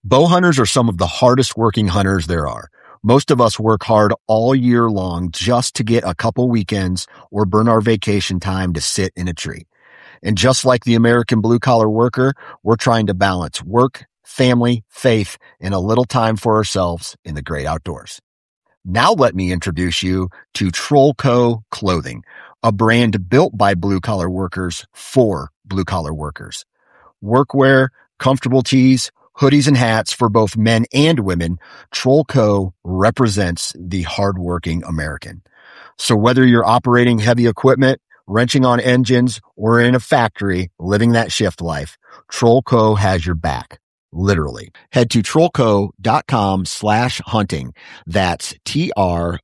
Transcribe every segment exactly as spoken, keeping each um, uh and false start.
Bow hunters are some of the hardest working hunters there are. Most of us work hard all year long just to get a couple weekends or burn our vacation time to sit in a tree. And just like the American blue-collar worker, we're trying to balance work, family, faith, and a little time for ourselves in the great outdoors. Now let me introduce you to Trollco Clothing, a brand built by blue-collar workers for blue-collar workers. Workwear, comfortable tees, hoodies and hats for both men and women, Trollco represents the hardworking American. So whether you're operating heavy equipment, wrenching on engines, or in a factory living that shift life, Trollco has your back. Literally. Head to trollco.com slash hunting. That's T-R-O-L-L-C-O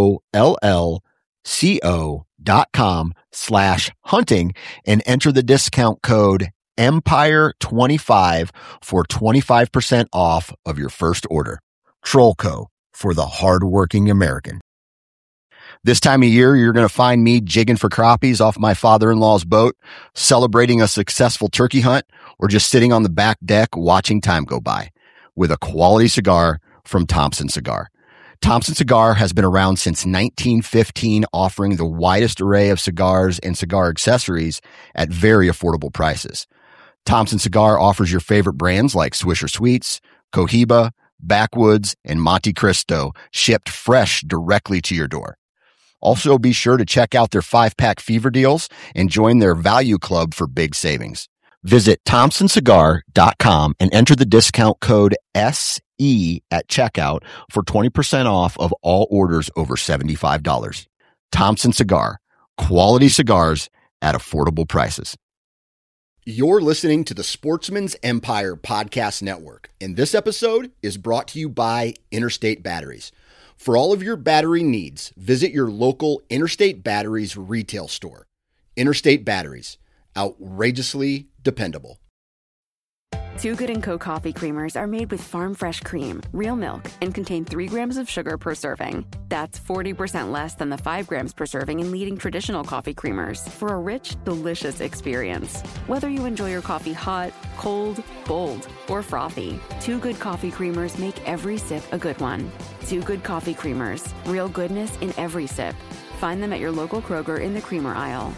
dot com slash hunting and enter the discount code Empire twenty-five for twenty-five percent off of your first order. Trollco, for the hardworking American. This time of year, you're going to find me jigging for crappies off my father-in-law's boat, celebrating a successful turkey hunt, or just sitting on the back deck watching time go by with a quality cigar from Thompson Cigar. Thompson Cigar has been around since nineteen fifteen, offering the widest array of cigars and cigar accessories at very affordable prices. Thompson Cigar offers your favorite brands like Swisher Sweets, Cohiba, Backwoods, and Monte Cristo, shipped fresh directly to your door. Also, be sure to check out their five-pack fever deals and join their value club for big savings. Visit thompson cigar dot com and enter the discount code S E at checkout for twenty percent off of all orders over seventy-five dollars. Thompson Cigar, quality cigars at affordable prices. You're listening to the Sportsman's Empire Podcast Network, and this episode is brought to you by Interstate Batteries. For all of your battery needs, visit your local Interstate Batteries retail store. Interstate Batteries, outrageously dependable. Too Good and Co. coffee creamers are made with farm fresh cream, real milk, and contain three grams of sugar per serving. That's forty percent less than the five grams per serving in leading traditional coffee creamers for a rich, delicious experience. Whether you enjoy your coffee hot, cold, bold, or frothy, Too Good coffee creamers make every sip a good one. Too Good coffee creamers, real goodness in every sip. Find them at your local Kroger in the creamer aisle.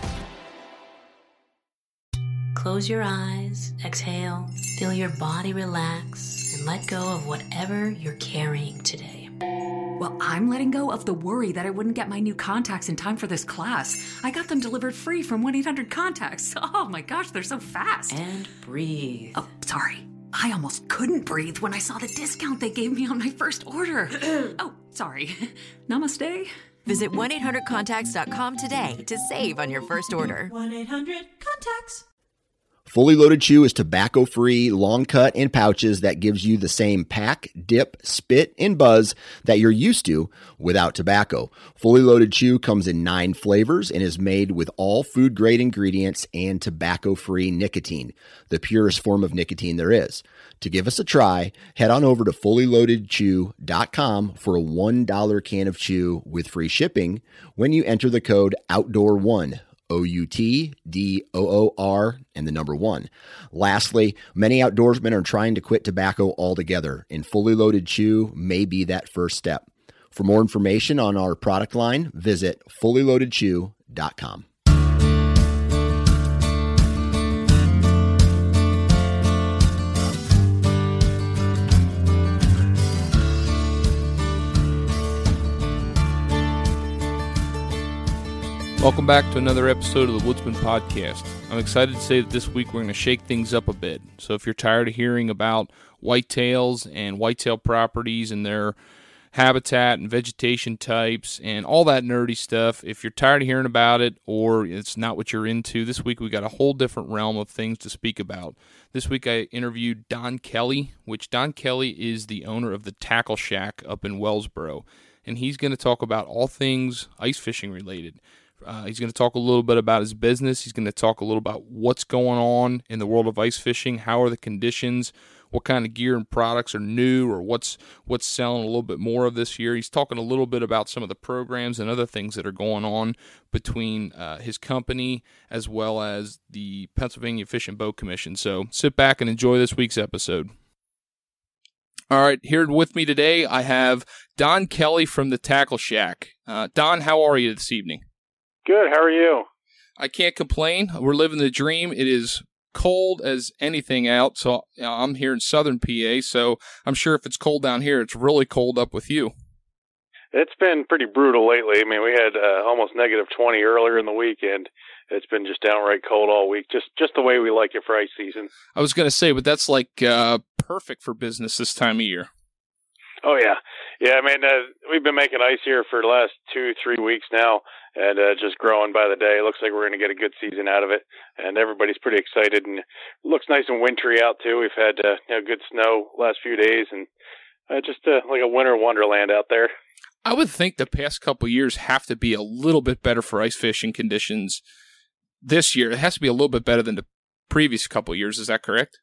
Close your eyes, exhale, feel your body relax, and let go of whatever you're carrying today. Well, I'm letting go of the worry that I wouldn't get my new contacts in time for this class. I got them delivered free from one eight hundred contacts. Oh my gosh, they're so fast. And breathe. Oh, sorry. I almost couldn't breathe when I saw the discount they gave me on my first order. Oh, sorry. Namaste. Visit one eight hundred contacts dot com today to save on your first order. one eight hundred contacts. Fully Loaded Chew is tobacco-free, long cut in pouches that gives you the same pack, dip, spit, and buzz that you're used to without tobacco. Fully Loaded Chew comes in nine flavors and is made with all food-grade ingredients and tobacco-free nicotine, the purest form of nicotine there is. To give us a try, head on over to fully loaded chew dot com for a one dollar can of chew with free shipping when you enter the code outdoor one. O U T D O O R and the number one. Lastly, many outdoorsmen are trying to quit tobacco altogether, and Fully Loaded Chew may be that first step. For more information on our product line, visit fully loaded chew dot com. Welcome back to another episode of the Woodsman Podcast. I'm excited to say that this week we're going to shake things up a bit. So if you're tired of hearing about whitetails and whitetail properties and their habitat and vegetation types and all that nerdy stuff, if you're tired of hearing about it or it's not what you're into, this week we got a whole different realm of things to speak about. This week I interviewed Don Kelly, which Don Kelly is the owner of the Tackle Shack up in Wellsboro, and he's going to talk about all things ice fishing related. Uh, he's going to talk a little bit about his business. He's going to talk a little about what's going on in the world of ice fishing, how are the conditions, what kind of gear and products are new, or what's what's selling a little bit more of this year. He's talking a little bit about some of the programs and other things that are going on between uh, his company as well as the Pennsylvania Fish and Boat Commission. So sit back and enjoy this week's episode. All right, here with me today, I have Don Kelly from the Tackle Shack. Uh, Don, how are you this evening? Good. How are you? I can't complain. We're living the dream. It is cold as anything out, so you know, I'm here in southern P A, so I'm sure if it's cold down here, it's really cold up with you. It's been pretty brutal lately. I mean, we had uh, almost negative twenty earlier in the weekend. It's been just downright cold all week, just just the way we like it for ice season. I was going to say, but that's like uh, perfect for business this time of year. Oh, yeah. Yeah, I mean, uh, we've been making ice here for the last two, three weeks now, and uh, just growing by the day. It looks like we're going to get a good season out of it, and everybody's pretty excited. And it looks nice and wintry out, too. We've had uh, you know, good snow last few days, and uh, just uh, like a winter wonderland out there. I would think the past couple of years have to be a little bit better for ice fishing conditions this year. It has to be a little bit better than the previous couple of years. Is that correct?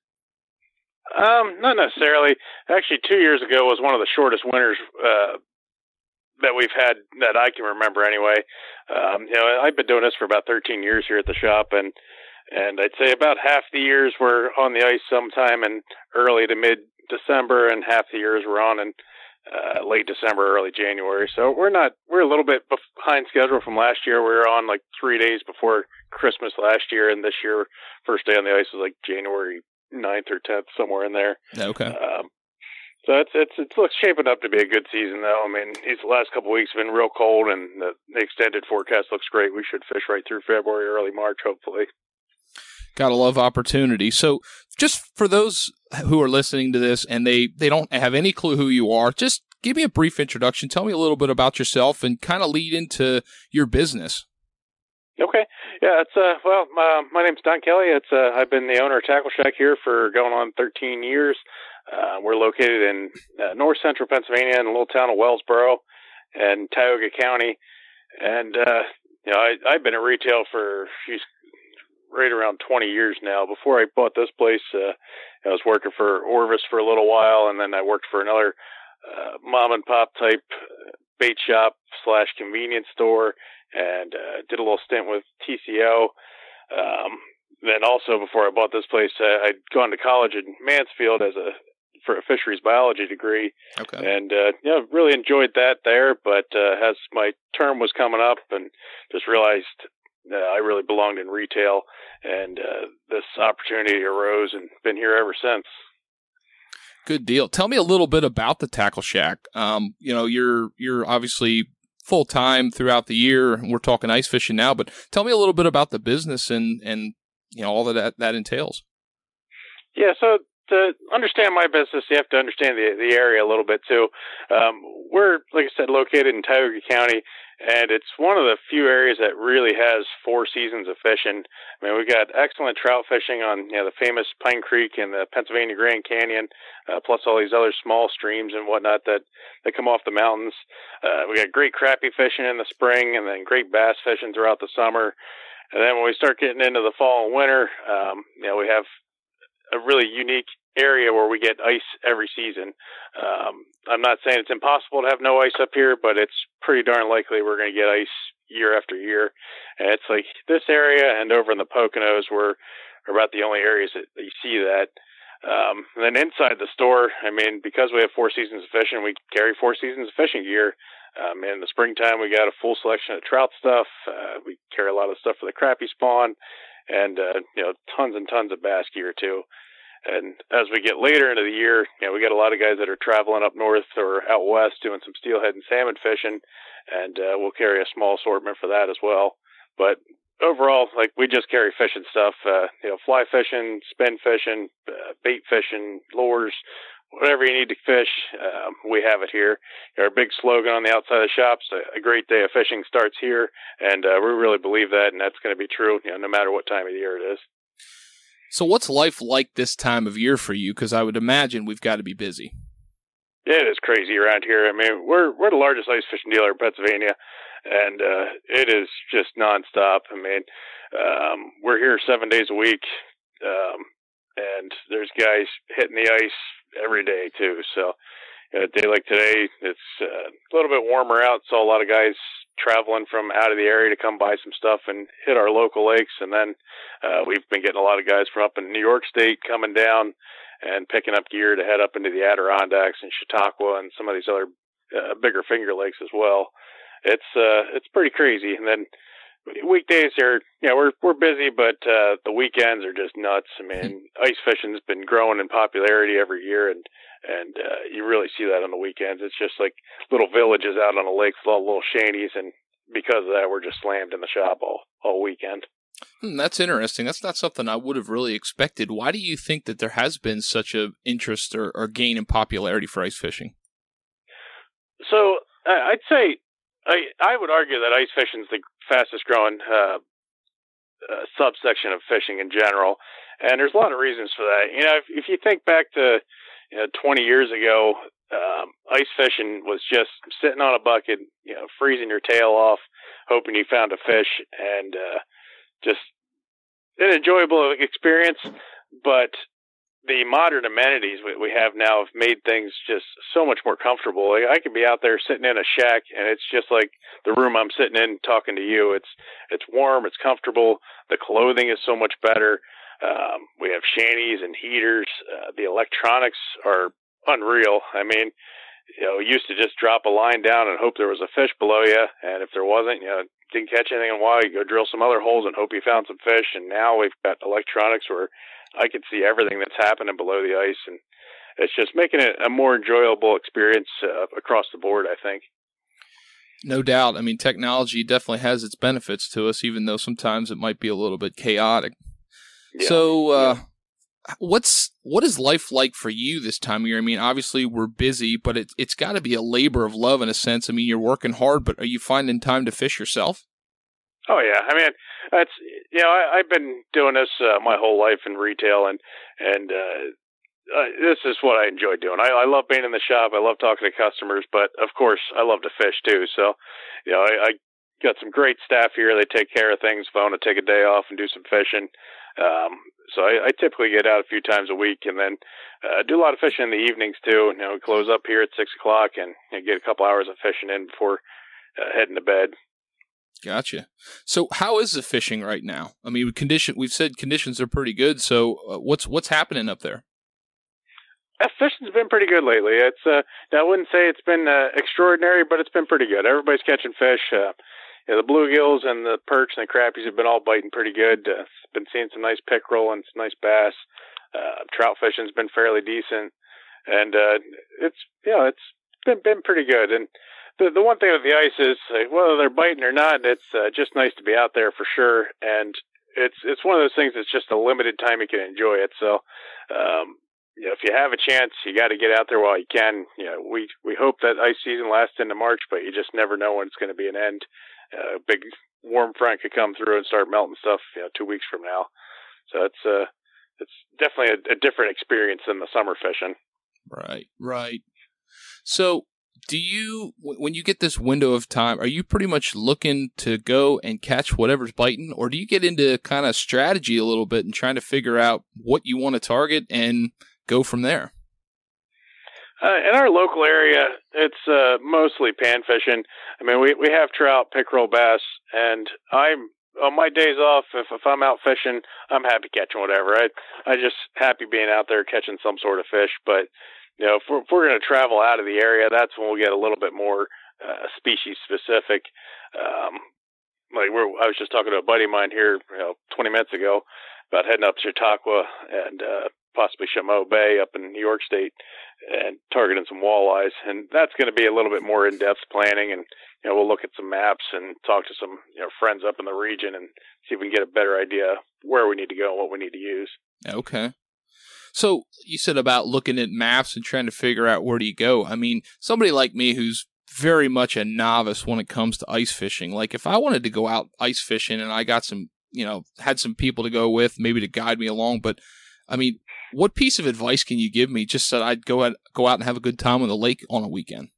Um, not necessarily. Actually, two years ago was one of the shortest winters uh, that we've had that I can remember. Anyway, um, you know, I've been doing this for about thirteen years here at the shop, and and I'd say about half the years were on the ice sometime in early to mid December, and half the years were on in uh, late December, early January. So we're not we're a little bit behind schedule from last year. We were on like three days before Christmas last year, and this year first day on the ice was like January ninth or tenth, somewhere in there. Okay. Um, so it's it's it's looks shaping up to be a good season, though. I mean, these last couple of weeks have been real cold, and the, the extended forecast looks great. We should fish right through February, early March, hopefully. Gotta love opportunity. So, just for those who are listening to this and they they don't have any clue who you are, just give me a brief introduction. Tell me a little bit about yourself, and kind of lead into your business. Okay. Yeah, it's uh well, my my name's Don Kelly. It's uh I've been the owner of Tackle Shack here for going on thirteen years. Uh we're located in uh, north central Pennsylvania in the little town of Wellsboro and Tioga County. And uh you know, I I've been in retail for geez, right around twenty years now. Before I bought this place, uh I was working for Orvis for a little while, and then I worked for another uh mom and pop type bait shop slash convenience store, and uh, did a little stint with T C O. Um, then also, before I bought this place, uh, I'd gone to college in Mansfield as a for a fisheries biology degree, okay. and uh, you know, really enjoyed that there. But uh, as my term was coming up, and just realized uh, I really belonged in retail, and uh, this opportunity arose, and been here ever since. Good deal. Tell me a little bit about the Tackle Shack. Um, you know, you're you're obviously full time throughout the year. We're talking ice fishing now, but tell me a little bit about the business and and you know all that that, that entails. Yeah. So to understand my business, you have to understand the the area a little bit too. Um, we're, like I said, located in Tioga County, and it's one of the few areas that really has four seasons of fishing. I mean, we've got excellent trout fishing on you know the famous Pine Creek and the Pennsylvania Grand Canyon, uh, plus all these other small streams and whatnot that, that come off the mountains. Uh, we got great crappie fishing in the spring, and then great bass fishing throughout the summer. And then when we start getting into the fall and winter, um, you know, we have a really unique area where we get ice every season. Um, I'm not saying it's impossible to have no ice up here, but it's pretty darn likely we're going to get ice year after year. And it's like this area and over in the Poconos were are about the only areas that, that you see that. Um, and then inside the store, I mean, because we have four seasons of fishing, we carry four seasons of fishing gear. Um, in the springtime, we got a full selection of trout stuff. Uh, we carry a lot of stuff for the crappie spawn, and uh, you know, tons and tons of bass gear too. And as we get later into the year, you know, we got a lot of guys that are traveling up north or out west doing some steelhead and salmon fishing, and uh, we'll carry a small assortment for that as well. But overall, like, we just carry fishing stuff, uh, you know, fly fishing, spin fishing, uh, bait fishing, lures, whatever you need to fish, um, we have it here. Our big slogan on the outside of the shop is a great day of fishing starts here, and uh, we really believe that, and that's going to be true, you know, no matter what time of the year it is. So what's life like this time of year for you? Because I would imagine we've got to be busy. It is crazy around here. I mean, we're we're the largest ice fishing dealer in Pennsylvania, and uh, it is just nonstop. I mean, um, we're here seven days a week, um, and there's guys hitting the ice every day too. So, you know, a day like today, it's uh, a little bit warmer out, so a lot of guys traveling from out of the area to come buy some stuff and hit our local lakes. And then uh, we've been getting a lot of guys from up in New York State coming down, and picking up gear to head up into the Adirondacks and Chautauqua and some of these other uh, bigger Finger Lakes as well. It's uh, it's pretty crazy. And then weekdays are, yeah, we're we're busy, but uh, the weekends are just nuts. I mean, ice fishing's been growing in popularity every year, and and uh, you really see that on the weekends. It's just like little villages out on the lakes with all little shanties, and because of that, we're just slammed in the shop all all weekend. Hmm, that's interesting. That's not something I would have really expected. Why do you think that there has been such a interest or, or gain in popularity for ice fishing? So uh, I'd say I I would argue that ice fishing is the fastest growing uh, uh, subsection of fishing in general, and there's a lot of reasons for that. You know, if, if you think back to you know, twenty years ago, um, ice fishing was just sitting on a bucket, you know, freezing your tail off, hoping you found a fish, and uh, just an enjoyable experience. But the modern amenities we have now have made things just so much more comfortable. Like, I could be out there sitting in a shack, and it's just like the room I'm sitting in talking to you. It's it's warm, it's comfortable. The clothing is so much better. Um, we have shanties and heaters. Uh, the electronics are unreal. I mean, you know, you used to just drop a line down and hope there was a fish below you, and if there wasn't, you know, didn't catch anything in a while, you go drill some other holes and hope you found some fish. And now we've got electronics where I can see everything that's happening below the ice, and it's just making it a more enjoyable experience uh, across the board, I think. No doubt. I mean, technology definitely has its benefits to us, even though sometimes it might be a little bit chaotic. Yeah. So, uh, yeah. what's what is life like for you this time of year? I mean, obviously we're busy, but it, it's got to be a labor of love in a sense. I mean, you're working hard, but are you finding time to fish yourself? Oh yeah, I mean, that's you know, I, I've been doing this uh, my whole life in retail, and and uh, uh, this is what I enjoy doing. I, I love being in the shop. I love talking to customers, but of course, I love to fish too. So, you know, I, I got some great staff here. They take care of things. If I want to take a day off and do some fishing, um, so I, I typically get out a few times a week, and then uh, do a lot of fishing in the evenings too. You know, we close up here at six o'clock and you know, get a couple hours of fishing in before uh, heading to bed. Gotcha. So, how is the fishing right now? I mean, condition. We've said conditions are pretty good. So, uh, what's what's happening up there? Uh, fishing's been pretty good lately. It's uh, I wouldn't say it's been uh, extraordinary, but it's been pretty good. Everybody's catching fish. Uh, you know, the bluegills and the perch and the crappies have been all biting pretty good. Uh, been seeing some nice pickerel and some nice bass. Uh, trout fishing's been fairly decent, and uh, it's you know it's been been pretty good. And The the one thing with the ice is, like, whether they're biting or not, it's uh, just nice to be out there for sure. And it's it's one of those things that's just a limited time you can enjoy it. So, um, you know, if you have a chance, you got to get out there while you can. You know, we we hope that ice season lasts into March, but you just never know when it's going to be an end. Uh, a big warm front could come through and start melting stuff, you know, two weeks from now. So it's uh it's definitely a, a different experience than the summer fishing. Right, right. So, do you, when you get this window of time, are you pretty much looking to go and catch whatever's biting, or do you get into kind of strategy a little bit and trying to figure out what you want to target and go from there? Uh, in our local area, it's uh, mostly pan fishing. I mean, we we have trout, pickerel, bass, and I'm on my days off. If if I'm out fishing, I'm happy catching whatever. I I just happy being out there catching some sort of fish, but. You know, if we're, if we're going to travel out of the area, that's when we'll get a little bit more uh, species specific. Um, like we're, I was just talking to a buddy of mine here, you know, twenty minutes ago about heading up to Chautauqua and uh, possibly Chameau Bay up in New York State and targeting some walleyes. And that's going to be a little bit more in-depth planning. And, you know, we'll look at some maps and talk to some, you know, friends up in the region and see if we can get a better idea where we need to go and what we need to use. Okay. So you said about looking at maps and trying to figure out where do you go. I mean, somebody like me who's very much a novice when it comes to ice fishing, like if I wanted to go out ice fishing and I got some, you know, had some people to go with, maybe to guide me along, but I mean, what piece of advice can you give me just so I'd go out, go out and have a good time on the lake on a weekend?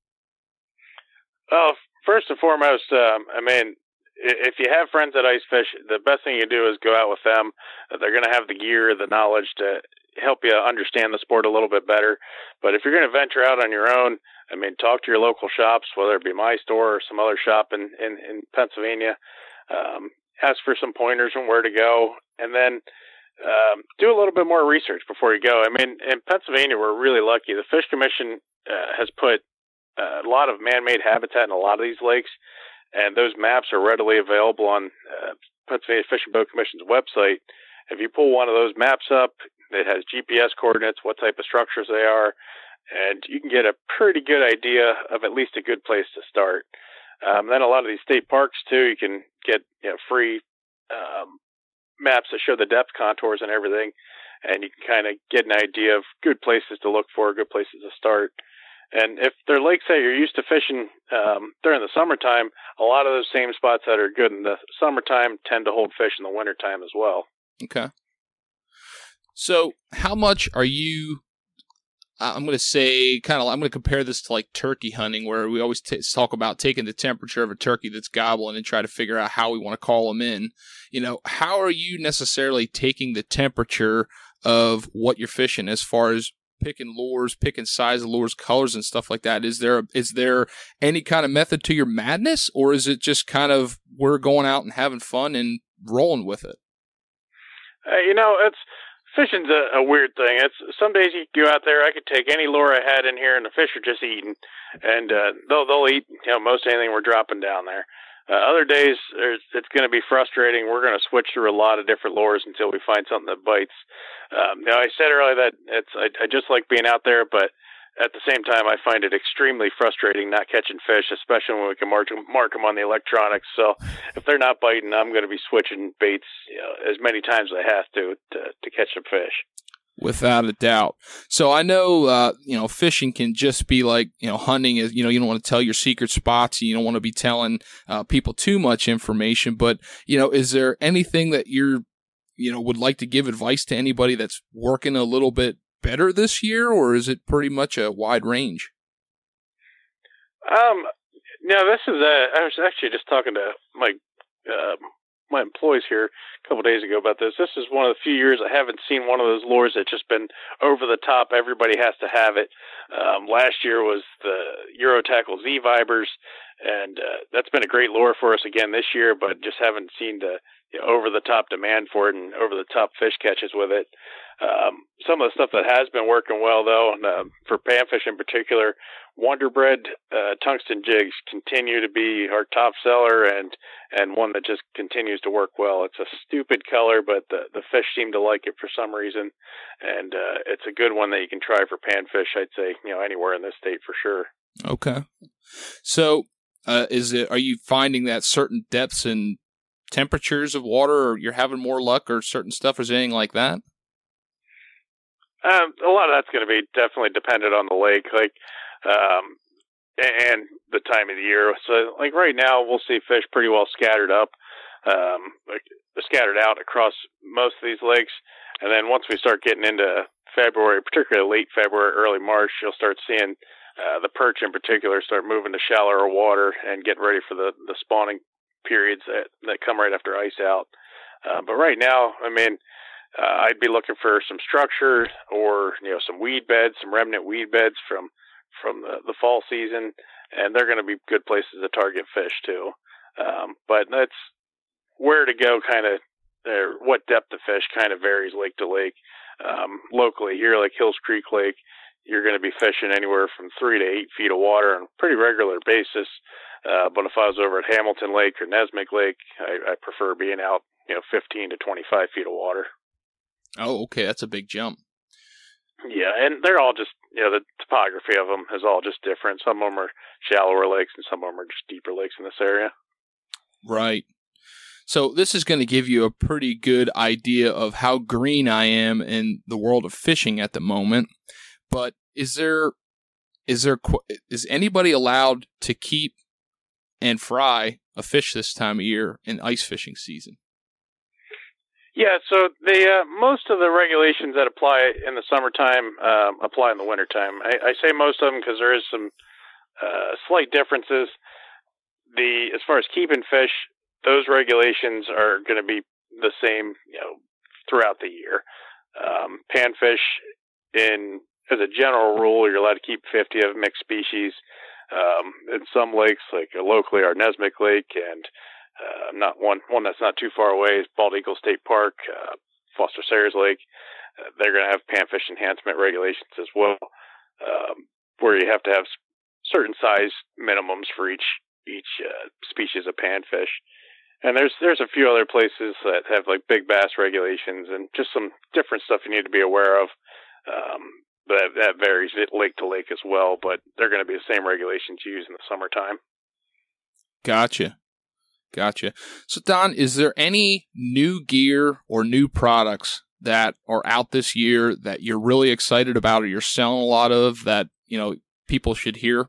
Well, first and foremost, um, I mean, if you have friends that ice fish, the best thing you do is go out with them. They're going to have the gear, the knowledge to help you understand the sport a little bit better. But if you're going to venture out on your own, I mean, talk to your local shops, whether it be my store or some other shop in, in, in Pennsylvania. Um, ask for some pointers on where to go. And then um, do a little bit more research before you go. I mean, in Pennsylvania, we're really lucky. The Fish Commission uh, has put uh, a lot of man-made habitat in a lot of these lakes, and those maps are readily available on uh, Pennsylvania Fish and Boat Commission's website. If you pull one of those maps up, it has G P S coordinates, what type of structures they are, and you can get a pretty good idea of at least a good place to start. Um, then a lot of these state parks, too, you can get you know, free um, maps that show the depth contours and everything, and you can kind of get an idea of good places to look for, good places to start. And if they're lakes that you're used to fishing um, during the summertime, a lot of those same spots that are good in the summertime tend to hold fish in the wintertime as well. Okay. So how much are you, I'm going to say, kind of, I'm going to compare this to like turkey hunting, where we always t- talk about taking the temperature of a turkey that's gobbling and try to figure out how we want to call them in. You know, how are you necessarily taking the temperature of what you're fishing as far as picking lures, picking size of lures, colors, and stuff like that? Is there is there any kind of method to your madness, or is it just kind of we're going out and having fun and rolling with it? Uh, you know, it's fishing's a, a weird thing. It's some days you go out there. I could take any lure I had in here, and the fish are just eating, and uh, they'll they'll eat you know most anything we're dropping down there. Uh, other days, it's going to be frustrating. We're going to switch through a lot of different lures until we find something that bites. Um, now, I said earlier that it's I, I just like being out there, but at the same time, I find it extremely frustrating not catching fish, especially when we can mark, mark them on the electronics. So if they're not biting, I'm going to be switching baits you know, as many times as I have to, to to catch some fish. Without a doubt. So I know, uh, you know, fishing can just be like, you know, hunting is, you know, you don't want to tell your secret spots. You don't want to be telling uh, people too much information. But, you know, is there anything that you're, you know, would like to give advice to anybody that's working a little bit better this year, or is it pretty much a wide range? Um, no, this is, a, I was actually just talking to my, um, my employees here a couple of days ago about this. This is one of the few years I haven't seen one of those lures that's just been over the top. Everybody has to have it. Um, last year was the Eurotackle Z Vibers, and uh, that's been a great lure for us again this year, but just haven't seen the you know, over the top demand for it and over the top fish catches with it. Um, some of the stuff that has been working well, though, and, uh, for panfish in particular, Wonder Bread uh, tungsten jigs continue to be our top seller, and and one that just continues to work well. It's a stupid color, but the the fish seem to like it for some reason, and uh, it's a good one that you can try for panfish. I'd say you know anywhere in this state for sure. Okay, so uh, is it? Are you finding that certain depths and temperatures of water, or you're having more luck, or certain stuff, or anything like that? Um, a lot of that's going to be definitely dependent on the lake, like. Um, and the time of the year. So like right now we'll see fish pretty well scattered up, um, like scattered out across most of these lakes. And then once we start getting into February, particularly late February, early March, you'll start seeing, uh, the perch in particular start moving to shallower water and getting ready for the, the spawning periods that, that come right after ice out. Uh, but right now, I mean, uh, I'd be looking for some structure or, you know, some weed beds, some remnant weed beds from, from the, the fall season, and they're going to be good places to target fish too. Um, but that's where to go kind of, or what depth of fish kind of varies lake to lake. Um, locally here, like Hills Creek Lake, you're going to be fishing anywhere from three to eight feet of water on a pretty regular basis. Uh, but if I was over at Hamilton Lake or Nesmic Lake, I, I prefer being out, you know, fifteen to twenty-five feet of water. Oh, okay. That's a big jump. Yeah, and they're all just, you know, the topography of them is all just different. Some of them are shallower lakes and some of them are just deeper lakes in this area. Right. So this is going to give you a pretty good idea of how green I am in the world of fishing at the moment. But is there, is there, is anybody allowed to keep and fry a fish this time of year in ice fishing season? Yeah, so the uh, most of the regulations that apply in the summertime um, apply in the wintertime. I, I say most of them because there is some uh, slight differences. The as far as keeping fish, those regulations are going to be the same, you know, throughout the year. Um, panfish, in as a general rule, you're allowed to keep fifty of mixed species. Um, in some lakes, like uh, locally, our Nesmic Lake and Uh, not one, one that's not too far away is Bald Eagle State Park. Uh, Foster Sayers Lake, uh, they're going to have panfish enhancement regulations as well, um, where you have to have certain size minimums for each each uh, species of panfish. And there's there's a few other places that have like big bass regulations and just some different stuff you need to be aware of. Um, but that varies lake to lake as well, but they're going to be the same regulations you use in the summertime. Gotcha. Gotcha. So, Don, is there any new gear or new products that are out this year that you're really excited about or you're selling a lot of that, you know, people should hear?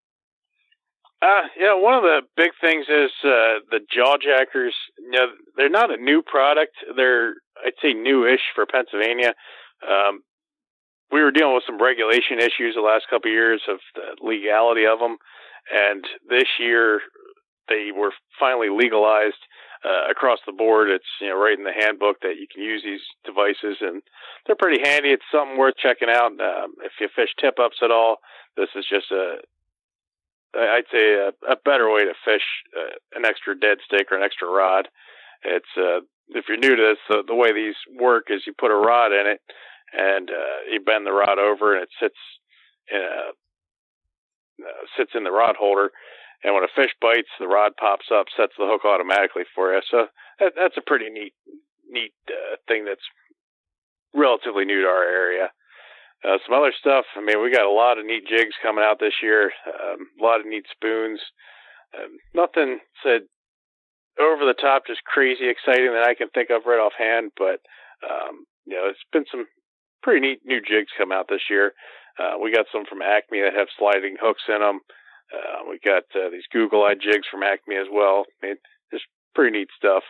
Uh, yeah, one of the big things is uh, the Jawjackers. You know, they're not a new product. They're, I'd say, newish for Pennsylvania. Um, we were dealing with some regulation issues the last couple of years of the legality of them, and this year they were finally legalized uh, across the board. It's, you know, right in the handbook that you can use these devices, and they're pretty handy. It's something worth checking out. Um, if you fish tip-ups at all, this is just a, I'd say, a, a better way to fish uh, an extra dead stick or an extra rod. It's uh, if you're new to this, the, the way these work is you put a rod in it, and uh, you bend the rod over, and it sits in a, uh, sits in the rod holder. And when a fish bites, the rod pops up, sets the hook automatically for you. So that, that's a pretty neat, neat uh, thing that's relatively new to our area. Uh, some other stuff. I mean, we got a lot of neat jigs coming out this year. Um, a lot of neat spoons. Um, nothing said over the top, just crazy exciting that I can think of right offhand. But um, you know, it's been some pretty neat new jigs come out this year. Uh, we got some from Acme that have sliding hooks in them. Uh, we got uh, these Google-Eye jigs from Acme as well. I mean, just pretty neat stuff.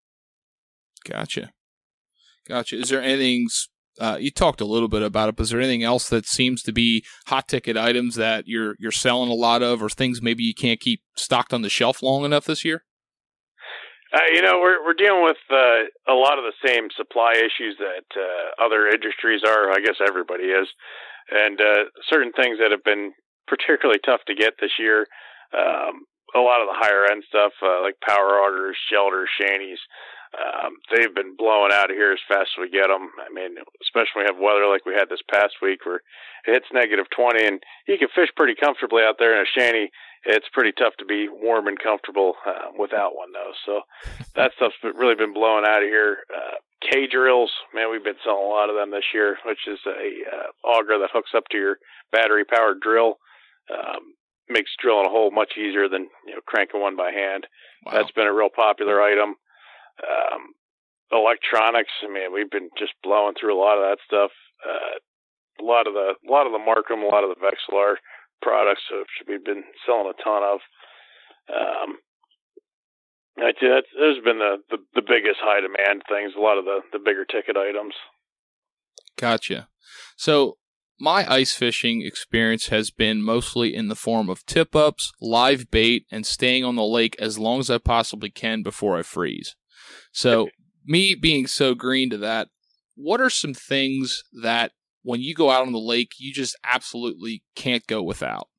Gotcha. Gotcha. Is there anything, uh, you talked a little bit about it, but is there anything else that seems to be hot ticket items that you're you're selling a lot of, or things maybe you can't keep stocked on the shelf long enough this year? Uh, you know, we're we're dealing with uh, a lot of the same supply issues that uh, other industries are. I guess everybody is. And uh, certain things that have been particularly tough to get this year. Um, a lot of the higher end stuff, uh, like power augers, shelters, shanties, um, they've been blowing out of here as fast as we get them. I mean, especially when we have weather like we had this past week where it hits negative twenty, and you can fish pretty comfortably out there in a shanty. It's pretty tough to be warm and comfortable uh, without one, though. So that stuff's really been blowing out of here. Uh, K-drills, man, we've been selling a lot of them this year, which is a uh, auger that hooks up to your battery-powered drill. Um, makes drilling a hole much easier than, you know, cranking one by hand. Wow. That's been a real popular item. Um, electronics, I mean, we've been just blowing through a lot of that stuff. Uh, a lot of the, a lot of the Markham, a lot of the Vexilar products, which we've been selling a ton of. Um, I'd say that's, those have been the, the, the biggest high demand things, a lot of the, the bigger ticket items. Gotcha. So, my ice fishing experience has been mostly in the form of tip-ups, live bait, and staying on the lake as long as I possibly can before I freeze. So, me being so green to that, what are some things that when you go out on the lake, you just absolutely can't go without?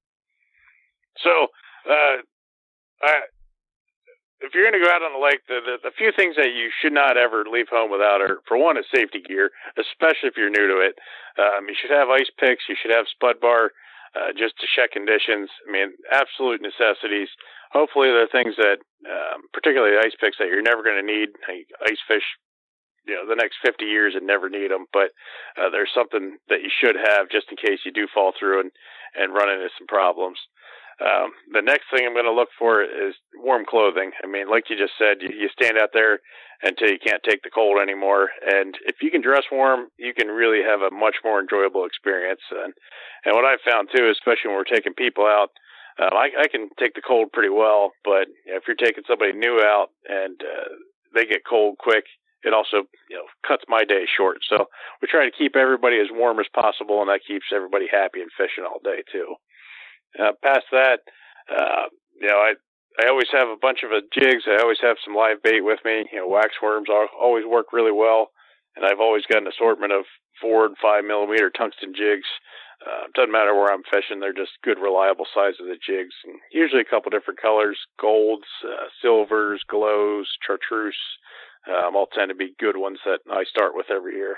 So, uh, I, if you're going to go out on the lake, the, the, the few things that you should not ever leave home without are, for one, is safety gear, especially if you're new to it. Um, you should have ice picks. You should have spud bar uh, just to check conditions. I mean, absolute necessities. Hopefully they're things that, um, particularly ice picks, that you're never going to need. Like ice fish, you know, the next fifty years and never need them. But uh, there's something that you should have just in case you do fall through and, and run into some problems. Um, the next thing I'm going to look for is warm clothing. I mean, like you just said, you, you stand out there until you can't take the cold anymore. And if you can dress warm, you can really have a much more enjoyable experience. And, and what I've found too, especially when we're taking people out, uh, I, I can take the cold pretty well, but you know, if you're taking somebody new out and, uh, they get cold quick, it also, you know, cuts my day short. So we try to keep everybody as warm as possible, and that keeps everybody happy and fishing all day too. Uh, past that, uh, you know, I, I always have a bunch of uh, jigs. I always have some live bait with me. You know, wax worms always work really well. And I've always got an assortment of four and five millimeter tungsten jigs. Uh, doesn't matter where I'm fishing. They're just good, reliable size of the jigs. And usually a couple different colors, golds, uh, silvers, glows, chartreuse, um, all tend to be good ones that I start with every year.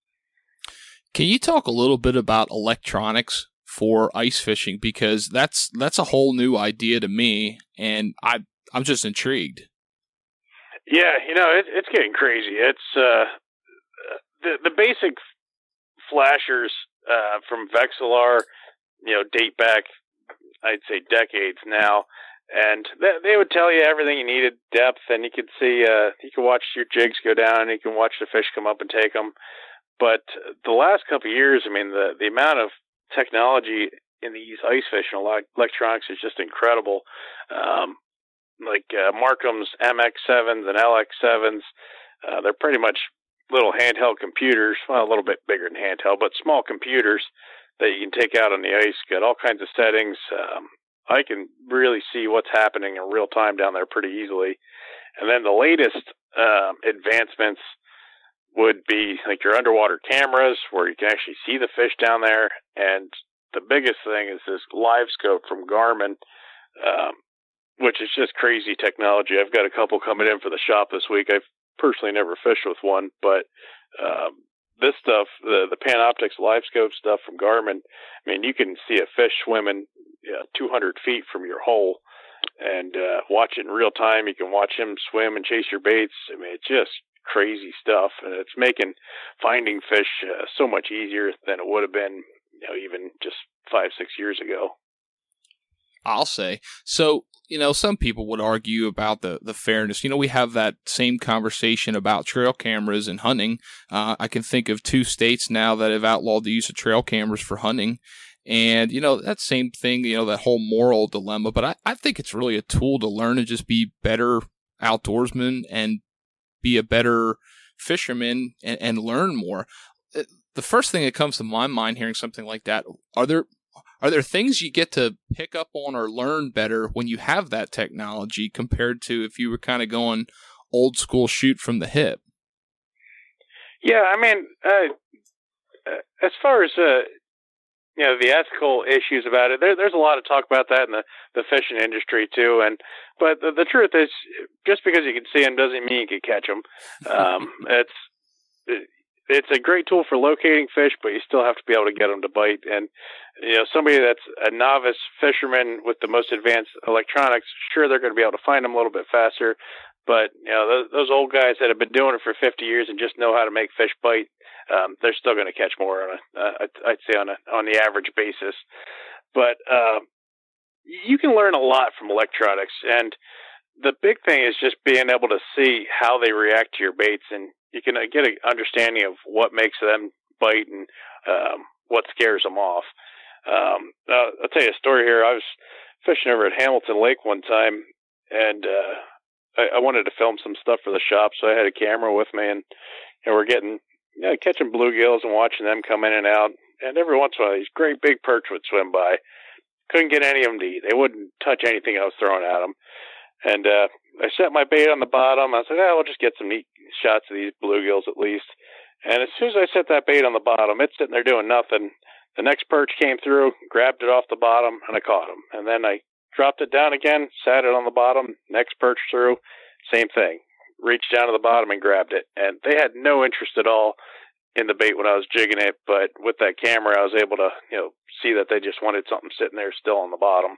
Can you talk a little bit about electronics for ice fishing? Because that's that's a whole new idea to me, and I I'm just intrigued. Yeah, you know, it, it's getting crazy. It's uh, the the basic flashers uh, from Vexilar, you know, date back, I'd say decades now, and they, they would tell you everything you needed, depth, and you could see, uh, you could watch your jigs go down, and you can watch the fish come up and take them. But the last couple of years, I mean, the the amount of technology in these ice fishing electronics is just incredible. Um, like uh, Markham's M X sevens and L X sevens, uh, they're pretty much little handheld computers, well, a little bit bigger than handheld, but small computers that you can take out on the ice, got all kinds of settings. Um, I can really see what's happening in real time down there pretty easily. And then the latest um, advancements would be like your underwater cameras where you can actually see the fish down there. And the biggest thing is this Live Scope from Garmin, um, which is just crazy technology. I've got a couple coming in for the shop this week. I've personally never fished with one, but um, this stuff, the, the Panoptix Live Scope stuff from Garmin, I mean, you can see a fish swimming yeah, two hundred feet from your hole and uh, watch it in real time. You can watch him swim and chase your baits. I mean, it's just crazy stuff, and it's making finding fish uh, so much easier than it would have been, you know, even just five, six years ago. I'll say. So, you know, some people would argue about the, the fairness. You know, we have that same conversation about trail cameras and hunting. Uh, I can think of two states now that have outlawed the use of trail cameras for hunting. And, you know, that same thing, you know, that whole moral dilemma. But I, I think it's really a tool to learn and just be better outdoorsmen and be a better fisherman and, and learn more. The first thing that comes to my mind hearing something like that, are there Are there things you get to pick up on or learn better when you have that technology compared to if you were kind of going old school shoot from the hip? Yeah, I mean, uh, as far as uh, you know, the ethical issues about it, there, there's a lot of talk about that in the, the fishing industry too. And but the, the truth is, just because you can see them doesn't mean you can catch them. Um, it's it, It's a great tool for locating fish, but you still have to be able to get them to bite. And, you know, somebody that's a novice fisherman with the most advanced electronics, sure, they're going to be able to find them a little bit faster. But, you know, those, those old guys that have been doing it for fifty years and just know how to make fish bite, um, they're still going to catch more on a, uh, I'd say on a, on the average basis. But, um, you can learn a lot from electronics. And the big thing is just being able to see how they react to your baits, and you can get an understanding of what makes them bite and um, what scares them off. Um, uh, I'll tell you a story here. I was fishing over at Hamilton Lake one time, and uh, I, I wanted to film some stuff for the shop, so I had a camera with me, and, and we're getting, you know, catching bluegills and watching them come in and out. And every once in a while, these great big perch would swim by. Couldn't get any of them to eat. They wouldn't touch anything I was throwing at them. And uh, I set my bait on the bottom. I said, oh, we'll just get some neat shots of these bluegills at least. And as soon as I set that bait on the bottom, it's sitting there doing nothing. The next perch came through, grabbed it off the bottom, and I caught him. And then I dropped it down again, sat it on the bottom, next perch through, same thing. Reached down to the bottom and grabbed it. And they had no interest at all in the bait when I was jigging it. But with that camera, I was able to, you know, see that they just wanted something sitting there still on the bottom.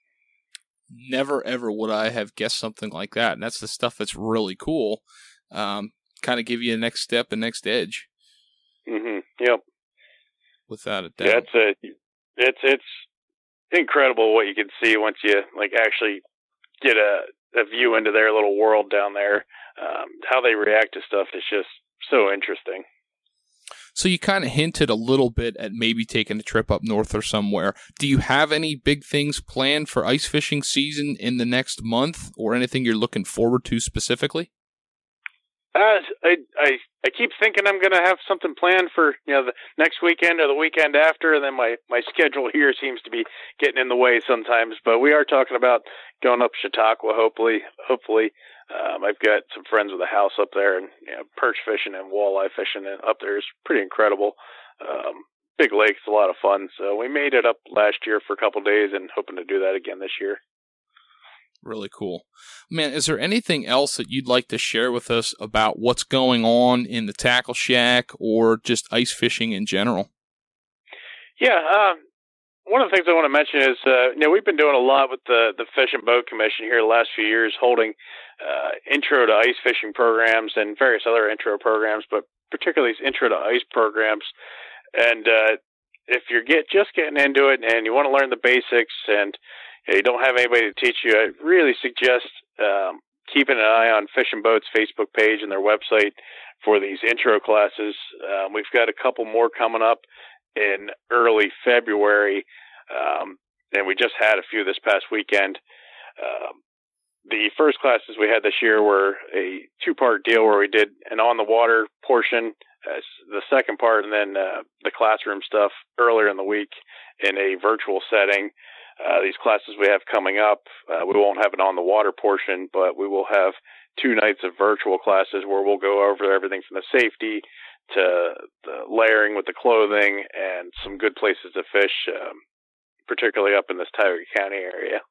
Never, ever would I have guessed something like that. And that's the stuff that's really cool. Um, kind of give you a next step and next edge. Mm-hmm. Yep. Without a doubt. Yeah, it's, a, it's, it's incredible what you can see once you like actually get a, a view into their little world down there. Um, how they react to stuff is just so interesting. So you kind of hinted a little bit at maybe taking a trip up north or somewhere. Do you have any big things planned for ice fishing season in the next month, or anything you're looking forward to specifically? Uh, I, I I keep thinking I'm going to have something planned for, you know, the next weekend or the weekend after, and then my, my schedule here seems to be getting in the way sometimes. But we are talking about going up Chautauqua, hopefully. Hopefully, um, I've got some friends with a house up there, and, you know, perch fishing and walleye fishing up there is pretty incredible. Um, big lake's a lot of fun. So we made it up last year for a couple of days, and hoping to do that again this year. Really cool. Man, is there anything else that you'd like to share with us about what's going on in the Tackle Shack or just ice fishing in general? Yeah, um, one of the things I want to mention is, uh, you know, we've been doing a lot with the, the Fish and Boat Commission here the last few years, holding uh, intro to ice fishing programs and various other intro programs, but particularly these intro to ice programs. And uh, if you're get just getting into it and you want to learn the basics and you don't have anybody to teach you, I really suggest um, keeping an eye on Fish and Boat's Facebook page and their website for these intro classes. Um, we've got a couple more coming up in early February, um, and we just had a few this past weekend. Um, the first classes we had this year were a two-part deal where we did an on-the-water portion as the second part, and then uh, the classroom stuff earlier in the week in a virtual setting. Uh, these classes we have coming up, uh, we won't have an on-the-water portion, but we will have two nights of virtual classes where we'll go over everything from the safety to the layering with the clothing and some good places to fish, um, particularly up in this Tioga County area.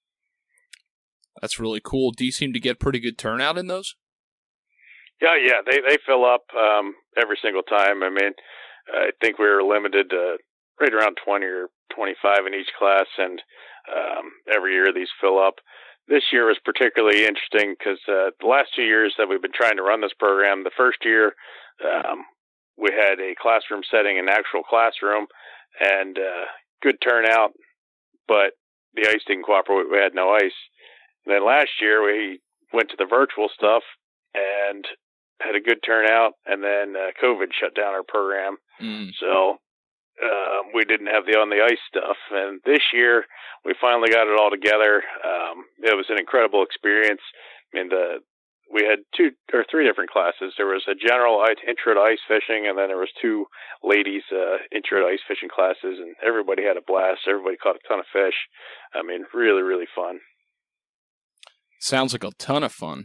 That's really cool. Do you seem to get pretty good turnout in those? Yeah, yeah, they they fill up um, every single time. I mean, I think we were limited to right around twenty or twenty-five in each class, and um, every year these fill up. This year was particularly interesting because uh, the last two years that we've been trying to run this program, the first year um, we had a classroom setting, an actual classroom, and uh, good turnout, but the ice didn't cooperate. We had no ice. And then last year we went to the virtual stuff and had a good turnout, and then uh, COVID shut down our program. Mm. So uh, we didn't have the on the ice stuff. And this year we finally got it all together. Um, it was an incredible experience. I mean, the we had two or three different classes. There was a general intro to ice fishing, and then there was two ladies uh, intro to ice fishing classes, and everybody had a blast. Everybody caught a ton of fish. I mean, really, really fun. Sounds like a ton of fun.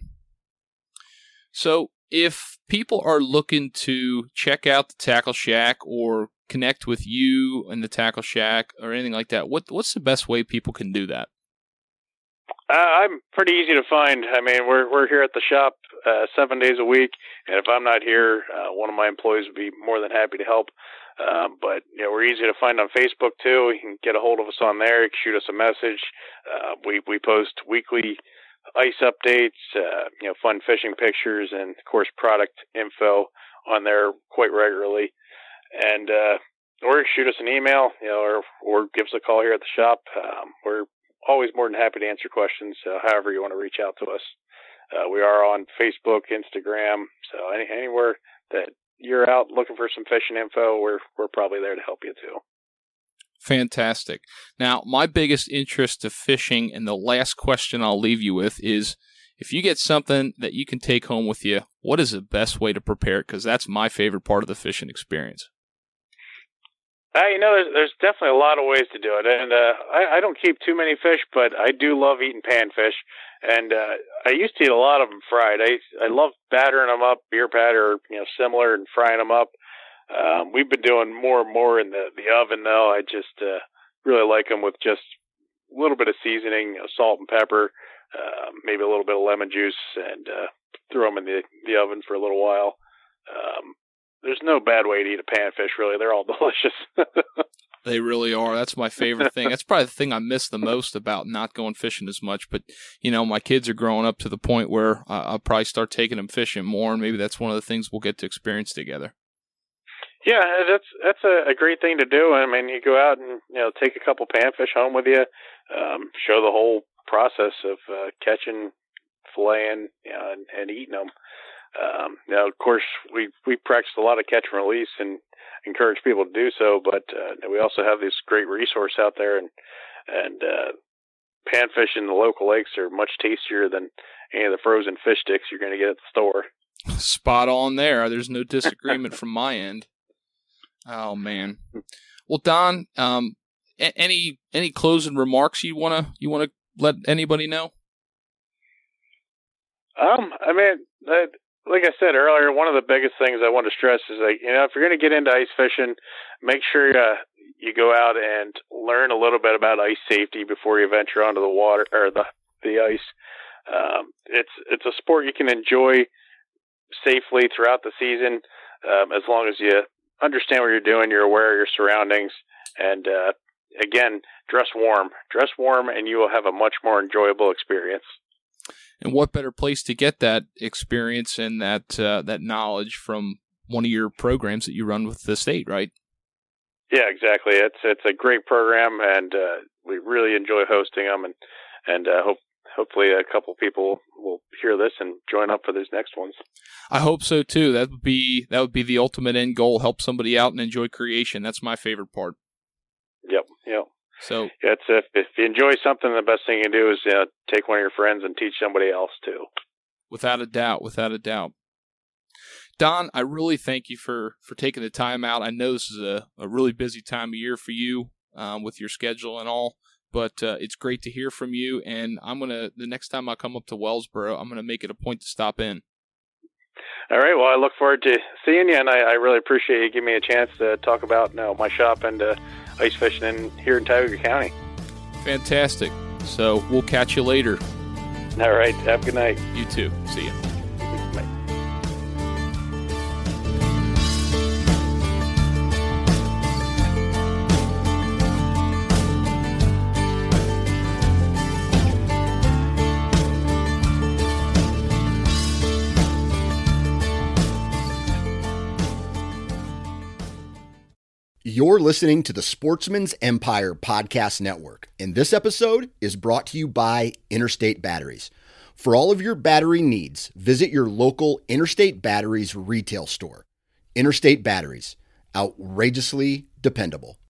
So if people are looking to check out the Tackle Shack or connect with you and the Tackle Shack or anything like that, what what's the best way people can do that? Uh, I'm pretty easy to find. I mean, we're we're here at the shop uh, seven days a week, and if I'm not here, uh, one of my employees would be more than happy to help. Um, but you know, we're easy to find on Facebook too. You can get a hold of us on there. You can shoot us a message. Uh, we we post weekly ice updates, uh, you know, fun fishing pictures, and of course product info on there quite regularly. And uh, or shoot us an email, you know, or or give us a call here at the shop. Um, we're always more than happy to answer questions. Uh, however you want to reach out to us, uh, we are on Facebook, Instagram, so any, anywhere that you're out looking for some fishing info, we're we're probably there to help you too. Fantastic. Now, my biggest interest to fishing, and the last question I'll leave you with is, if you get something that you can take home with you, what is the best way to prepare it? Because that's my favorite part of the fishing experience. Uh, you know, there's, there's definitely a lot of ways to do it, and uh, I, I don't keep too many fish, but I do love eating panfish, and uh, I used to eat a lot of them fried. I I love battering them up, beer batter, you know, similar, and frying them up. Um, we've been doing more and more in the, the oven, though. I just uh, really like them with just a little bit of seasoning, you know, salt and pepper, uh, maybe a little bit of lemon juice, and uh, throw them in the, the oven for a little while. Um, there's no bad way to eat a panfish, really. They're all delicious. They really are. That's my favorite thing. That's probably the thing I miss the most about not going fishing as much. But, you know, my kids are growing up to the point where uh, I'll probably start taking them fishing more, and maybe that's one of the things we'll get to experience together. Yeah, that's that's a, a great thing to do. I mean, you go out and, you know, take a couple panfish home with you, um, show the whole process of uh, catching, filleting, you know, and, and eating them. Um, you know, of course, we we practice a lot of catch and release and encourage people to do so, but uh, we also have this great resource out there, and and uh, panfish in the local lakes are much tastier than any of the frozen fish sticks you're going to get at the store. Spot on there. There's no disagreement from my end. Oh man. Well, Don, um, a- any any closing remarks you wanna you wanna let anybody know? Um, I mean, uh, like I said earlier, one of the biggest things I want to stress is that, you know, if you're going to get into ice fishing, make sure uh, you go out and learn a little bit about ice safety before you venture onto the water or the the ice. Um, it's it's a sport you can enjoy safely throughout the season, um, as long as you understand what you're doing, you're aware of your surroundings, and uh, again, dress warm. Dress warm, and you will have a much more enjoyable experience. And what better place to get that experience and that uh, that knowledge from one of your programs that you run with the state, right? Yeah, exactly. It's it's a great program, and uh, we really enjoy hosting them, and and uh, hope hopefully a couple people will hear this and join up for these next ones. I hope so too. That would be that would be the ultimate end goal. Help somebody out and enjoy creation. That's my favorite part. Yep, yep. So yeah, it's if if you enjoy something, the best thing you can do is uh, take one of your friends and teach somebody else too. Without a doubt, without a doubt. Don, I really thank you for, for taking the time out. I know this is a, a really busy time of year for you um, with your schedule and all, but uh, it's great to hear from you. And I'm going to, the next time I come up to Wellsboro, I'm going to make it a point to stop in. All right. Well, I look forward to seeing you, and I, I really appreciate you giving me a chance to talk about you know, my shop and uh, ice fishing in, here in Tioga County. Fantastic. So we'll catch you later. All right. Have a good night. You too. See you. Bye. You're listening to the Sportsman's Empire Podcast Network, and this episode is brought to you by Interstate Batteries. For all of your battery needs, visit your local Interstate Batteries retail store. Interstate Batteries, outrageously dependable.